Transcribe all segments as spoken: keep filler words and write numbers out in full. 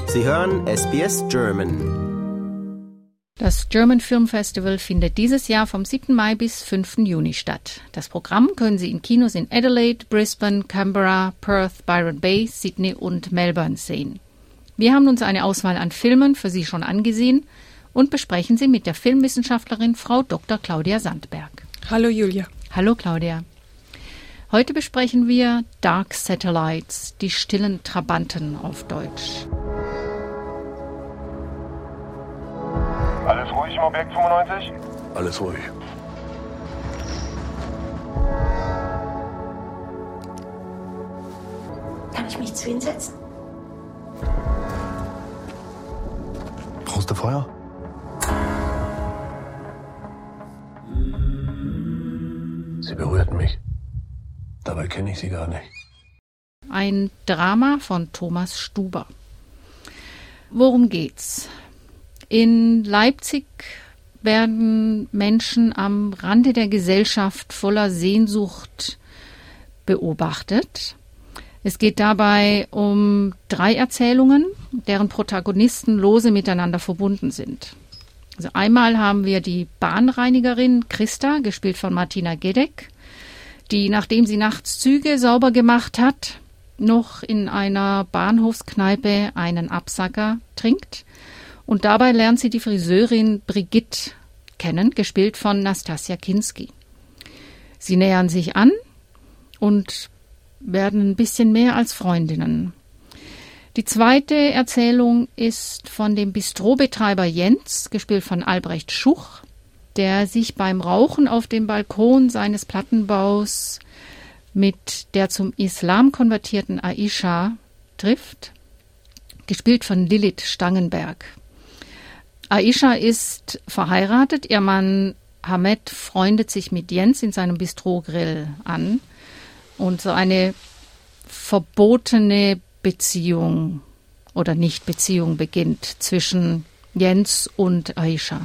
Sie hören S B S German. Das German Film Festival findet dieses Jahr vom siebten Mai bis fünften Juni statt. Das Programm können Sie in Kinos in Adelaide, Brisbane, Canberra, Perth, Byron Bay, Sydney und Melbourne sehen. Wir haben uns eine Auswahl an Filmen für Sie schon angesehen und besprechen sie mit der Filmwissenschaftlerin Frau Doktor Claudia Sandberg. Hallo Julia. Hallo Claudia. Heute besprechen wir Dark Satellites, die stillen Trabanten auf Deutsch. Alles ruhig im Objekt fünfundneunzig? Alles ruhig. Kann ich mich zu Ihnen setzen? Brauchst du Feuer? Sie berührten mich. Dabei kenne ich sie gar nicht. Ein Drama von Thomas Stuber. Worum geht's? In Leipzig werden Menschen am Rande der Gesellschaft voller Sehnsucht beobachtet. Es geht dabei um drei Erzählungen, deren Protagonisten lose miteinander verbunden sind. Also einmal haben wir die Bahnreinigerin Christa, gespielt von Martina Gedeck, die, nachdem sie nachts Züge sauber gemacht hat, noch in einer Bahnhofskneipe einen Absacker trinkt. Und dabei lernt sie die Friseurin Brigitte kennen, gespielt von Nastassja Kinski. Sie nähern sich an und werden ein bisschen mehr als Freundinnen. Die zweite Erzählung ist von dem Bistrobetreiber Jens, gespielt von Albrecht Schuch, der sich beim Rauchen auf dem Balkon seines Plattenbaus mit der zum Islam konvertierten Aisha trifft, gespielt von Lilith Stangenberg. Aisha ist verheiratet, ihr Mann Hamed freundet sich mit Jens in seinem Bistrogrill an und so eine verbotene Beziehung oder Nicht-Beziehung beginnt zwischen Jens und Aisha.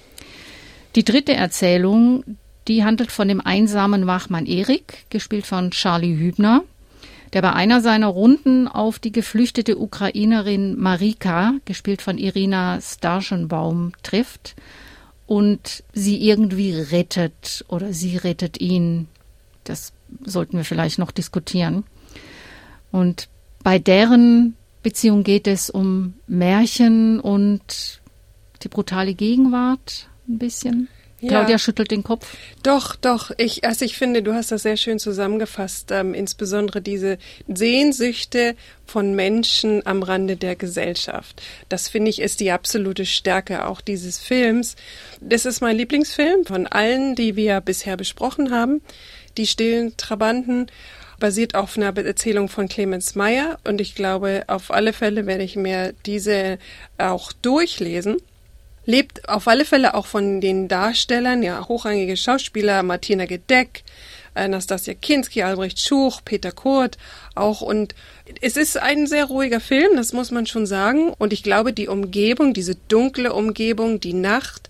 Die dritte Erzählung, die handelt von dem einsamen Wachmann Erik, gespielt von Charlie Hübner, der bei einer seiner Runden auf die geflüchtete Ukrainerin Marika, gespielt von Irina Starschenbaum, trifft und sie irgendwie rettet oder sie rettet ihn. Das sollten wir vielleicht noch diskutieren. Und bei deren Beziehung geht es um Märchen und die brutale Gegenwart ein bisschen. Ja. Claudia schüttelt den Kopf. Doch, doch. Ich, also ich finde, du hast das sehr schön zusammengefasst. Ähm, insbesondere diese Sehnsüchte von Menschen am Rande der Gesellschaft. Das finde ich ist die absolute Stärke auch dieses Films. Das ist mein Lieblingsfilm von allen, die wir bisher besprochen haben. Die stillen Trabanten. Basiert auf einer Erzählung von Clemens Meyer. Und ich glaube, auf alle Fälle werde ich mir diese auch durchlesen. Lebt auf alle Fälle auch von den Darstellern, ja, hochrangige Schauspieler, Martina Gedeck, Nastassja Kinski, Albrecht Schuch, Peter Kurt auch. Und es ist ein sehr ruhiger Film, das muss man schon sagen. Und ich glaube, die Umgebung, diese dunkle Umgebung, die Nacht,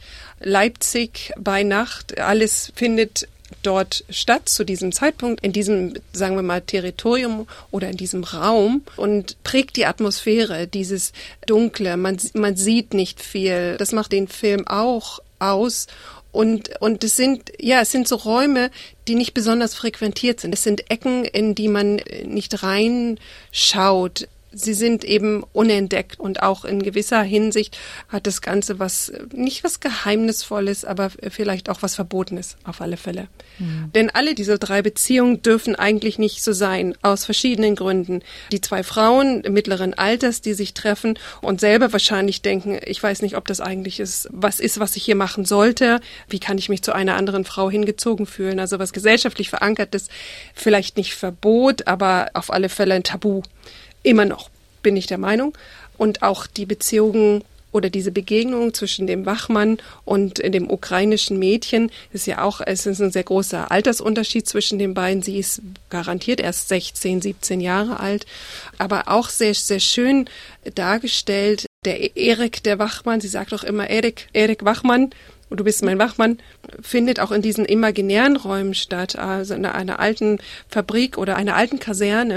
Leipzig bei Nacht, alles findet dort statt, zu diesem Zeitpunkt, in diesem, sagen wir mal, Territorium oder in diesem Raum und prägt die Atmosphäre, dieses Dunkle. Man, man sieht nicht viel. Das macht den Film auch aus. Und, und es sind, ja, es sind so Räume, die nicht besonders frequentiert sind. Es sind Ecken, in die man nicht reinschaut. Sie sind eben unentdeckt und auch in gewisser Hinsicht hat das Ganze was, nicht was Geheimnisvolles, aber vielleicht auch was Verbotenes auf alle Fälle. Mhm. Denn alle diese drei Beziehungen dürfen eigentlich nicht so sein, aus verschiedenen Gründen. Die zwei Frauen mittleren Alters, die sich treffen und selber wahrscheinlich denken, ich weiß nicht, ob das eigentlich ist, was ist, was ich hier machen sollte, wie kann ich mich zu einer anderen Frau hingezogen fühlen, also was gesellschaftlich verankert ist, vielleicht nicht Verbot, aber auf alle Fälle ein Tabu. Immer noch, bin ich der Meinung. Und auch die Beziehungen oder diese Begegnung zwischen dem Wachmann und dem ukrainischen Mädchen ist ja auch, es ist ein sehr großer Altersunterschied zwischen den beiden. Sie ist garantiert erst sechzehn, siebzehn Jahre alt, aber auch sehr, sehr schön dargestellt. Der Erik, der Wachmann, sie sagt auch immer Erik, Erik Wachmann, und du bist mein Wachmann, findet auch in diesen imaginären Räumen statt, also in einer alten Fabrik oder einer alten Kaserne.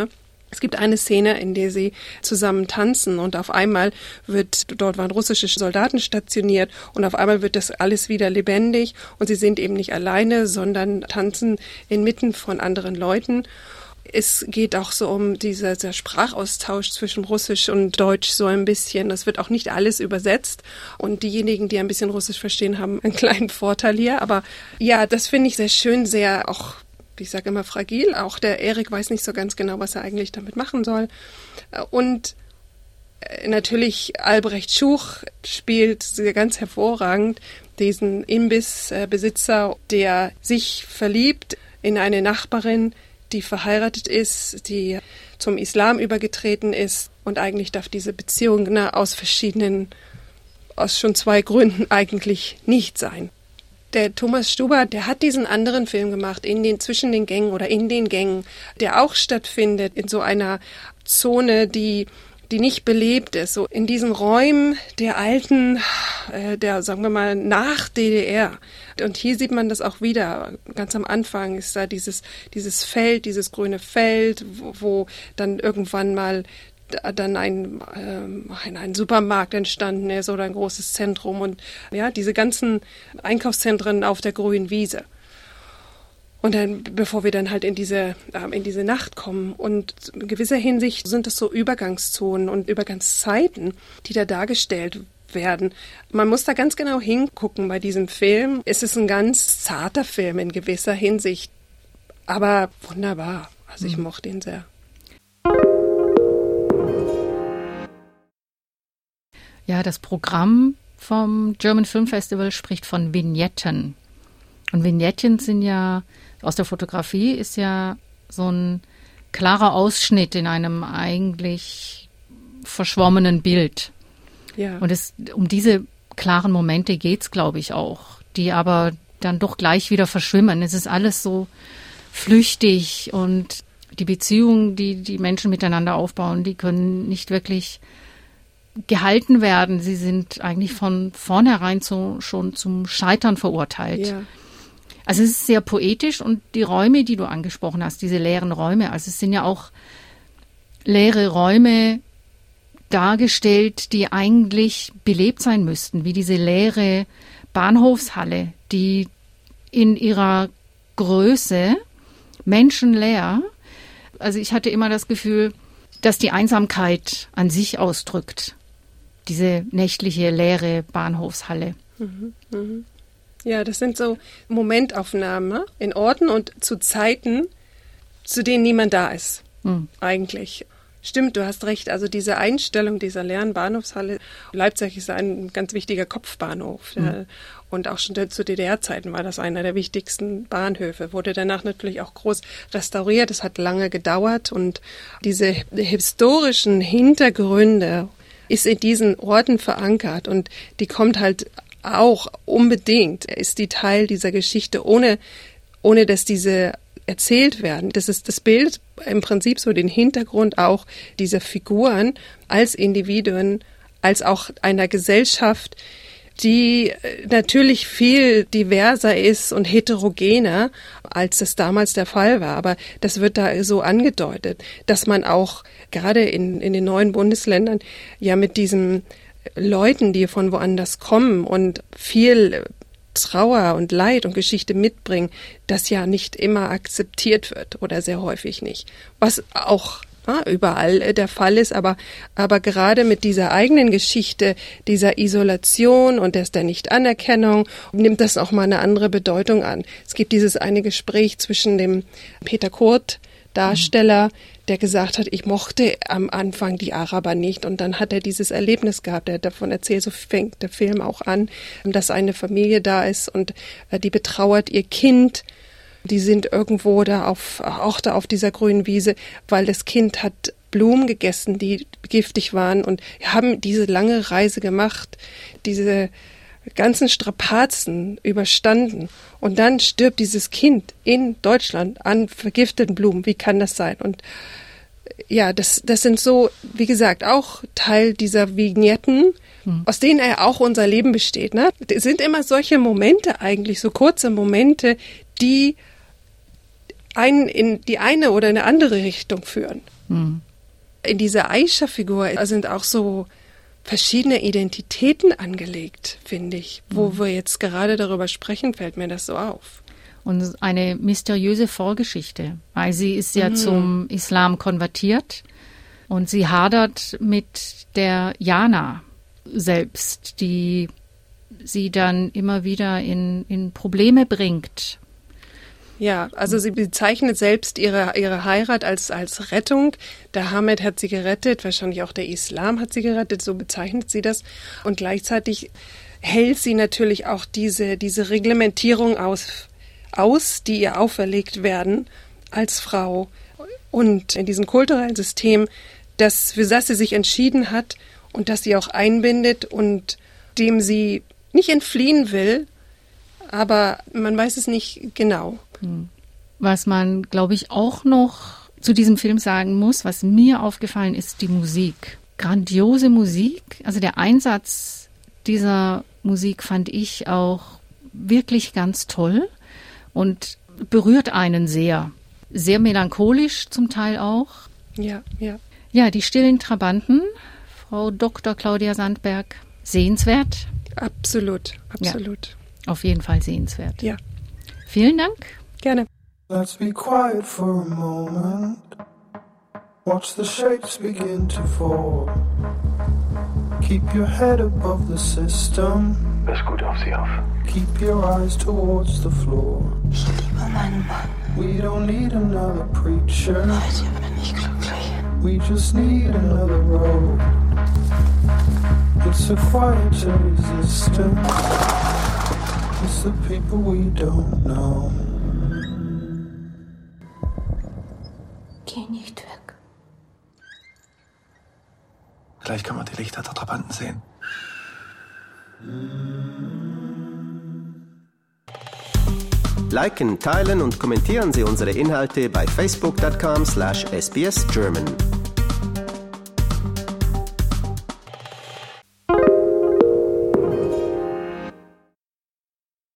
Es gibt eine Szene, in der sie zusammen tanzen und auf einmal wird, dort waren russische Soldaten stationiert und auf einmal wird das alles wieder lebendig und sie sind eben nicht alleine, sondern tanzen inmitten von anderen Leuten. Es geht auch so um dieser, dieser Sprachaustausch zwischen Russisch und Deutsch so ein bisschen. Es wird auch nicht alles übersetzt und diejenigen, die ein bisschen Russisch verstehen, haben einen kleinen Vorteil hier. Aber ja, das finde ich sehr schön, sehr auch, ich sage immer fragil. Auch der Erik weiß nicht so ganz genau, was er eigentlich damit machen soll. Und natürlich Albrecht Schuch spielt ganz hervorragend diesen Imbissbesitzer, der sich verliebt in eine Nachbarin, die verheiratet ist, die zum Islam übergetreten ist. Und eigentlich darf diese Beziehung na, aus verschiedenen, aus schon zwei Gründen eigentlich nicht sein. Der Thomas Stuber, der hat diesen anderen Film gemacht, in den, zwischen den Gängen oder in den Gängen, der auch stattfindet in so einer Zone, die die nicht belebt ist, so in diesen Räumen der alten, äh, der, sagen wir mal, nach D D R. Und hier sieht man das auch wieder. Ganz am Anfang ist da dieses, dieses Feld, dieses grüne Feld, wo, wo dann irgendwann mal dann ein, ähm, ein, ein Supermarkt entstanden ist oder ein großes Zentrum und ja, diese ganzen Einkaufszentren auf der grünen Wiese. Und dann, bevor wir dann halt in diese, äh, in diese Nacht kommen. Und in gewisser Hinsicht sind es so Übergangszonen und Übergangszeiten, die da dargestellt werden. Man muss da ganz genau hingucken bei diesem Film. Es ist ein ganz zarter Film in gewisser Hinsicht, aber wunderbar. Also ich mochte ihn sehr. Ja, das Programm vom German Film Festival spricht von Vignetten. Und Vignetten sind ja, aus der Fotografie ist ja so ein klarer Ausschnitt in einem eigentlich verschwommenen Bild. Ja. Und es, um diese klaren Momente geht's, glaube ich, auch, die aber dann doch gleich wieder verschwimmen. Es ist alles so flüchtig und die Beziehungen, die die Menschen miteinander aufbauen, die können nicht wirklich gehalten werden. Sie sind eigentlich von vornherein so, schon zum Scheitern verurteilt. Ja. Also es ist sehr poetisch und die Räume, die du angesprochen hast, diese leeren Räume, also es sind ja auch leere Räume dargestellt, die eigentlich belebt sein müssten, wie diese leere Bahnhofshalle, die in ihrer Größe menschenleer, also ich hatte immer das Gefühl, dass die Einsamkeit an sich ausdrückt, diese nächtliche leere Bahnhofshalle. Mhm, mhm. Ja, das sind so Momentaufnahmen, ne? In Orten und zu Zeiten, zu denen niemand da ist, mhm. eigentlich. Stimmt, du hast recht. Also diese Einstellung dieser leeren Bahnhofshalle, Leipzig ist ein ganz wichtiger Kopfbahnhof. Mhm. Ja. Und auch schon zu D D R-Zeiten war das einer der wichtigsten Bahnhöfe. Wurde danach natürlich auch groß restauriert. Es hat lange gedauert. Und diese historischen Hintergründe ist in diesen Orten verankert. Und die kommt halt auch unbedingt, ist die Teil dieser Geschichte, ohne, ohne dass diese erzählt werden. Das ist das Bild im Prinzip so den Hintergrund auch dieser Figuren als Individuen, als auch einer Gesellschaft, die natürlich viel diverser ist und heterogener, als das damals der Fall war. Aber das wird da so angedeutet, dass man auch gerade in, in den neuen Bundesländern ja mit diesen Leuten, die von woanders kommen und viel Trauer und Leid und Geschichte mitbringen, das ja nicht immer akzeptiert wird oder sehr häufig nicht. Was auch ja, überall der Fall ist, aber, aber gerade mit dieser eigenen Geschichte, dieser Isolation und der, der Nichtanerkennung, nimmt das auch mal eine andere Bedeutung an. Es gibt dieses eine Gespräch zwischen dem Peter Kurt, Darsteller, der gesagt hat, ich mochte am Anfang die Araber nicht. Und dann hat er dieses Erlebnis gehabt, er hat davon erzählt, so fängt der Film auch an, dass eine Familie da ist und die betrauert ihr Kind. Die sind irgendwo da auf, auch da auf dieser grünen Wiese, weil das Kind hat Blumen gegessen, die giftig waren und haben diese lange Reise gemacht, diese ganzen Strapazen überstanden und dann stirbt dieses Kind in Deutschland an vergifteten Blumen. Wie kann das sein? Und ja, das, das sind so, wie gesagt, auch Teil dieser Vignetten, hm. aus denen ja auch unser Leben besteht. Ne? Es sind immer solche Momente eigentlich, so kurze Momente, die einen in die eine oder eine andere Richtung führen. Hm. In dieser Aisha-Figur sind auch so verschiedene Identitäten angelegt, finde ich. Wo mhm. wir jetzt gerade darüber sprechen, fällt mir das so auf. Und eine mysteriöse Vorgeschichte, weil sie ist ja mhm. zum Islam konvertiert und sie hadert mit der Jana selbst, die sie dann immer wieder in, in Probleme bringt. Ja, also sie bezeichnet selbst ihre, ihre Heirat als, als Rettung. Der Hamed hat sie gerettet, wahrscheinlich auch der Islam hat sie gerettet, so bezeichnet sie das. Und gleichzeitig hält sie natürlich auch diese, diese Reglementierung aus, aus, die ihr auferlegt werden als Frau. Und in diesem kulturellen System, das, für das sie sich entschieden hat und das sie auch einbindet und dem sie nicht entfliehen will, aber man weiß es nicht genau. Was man, glaube ich, auch noch zu diesem Film sagen muss, was mir aufgefallen ist, die Musik. Grandiose Musik. Also der Einsatz dieser Musik fand ich auch wirklich ganz toll und berührt einen sehr. Sehr melancholisch zum Teil auch. Ja, ja. Ja, die stillen Trabanten, Frau Doktor Claudia Sandberg, sehenswert. Absolut, absolut. Ja, auf jeden Fall sehenswert. Ja. Vielen Dank. Gerne. Let's be quiet for a moment. Watch the shapes begin to fall. Keep your head above the system. Pass gut auf sie auf. Keep your eyes towards the floor. Ich liebe meinen Mann. We don't need another preacher. Heute bin ich glücklich. We just need another road. It's a quieter resistance. It's the people we don't know. Geh nicht weg. Gleich kann man die Lichter der Trabanten sehen. Liken, teilen und kommentieren Sie unsere Inhalte bei facebook dot com slash S B S German.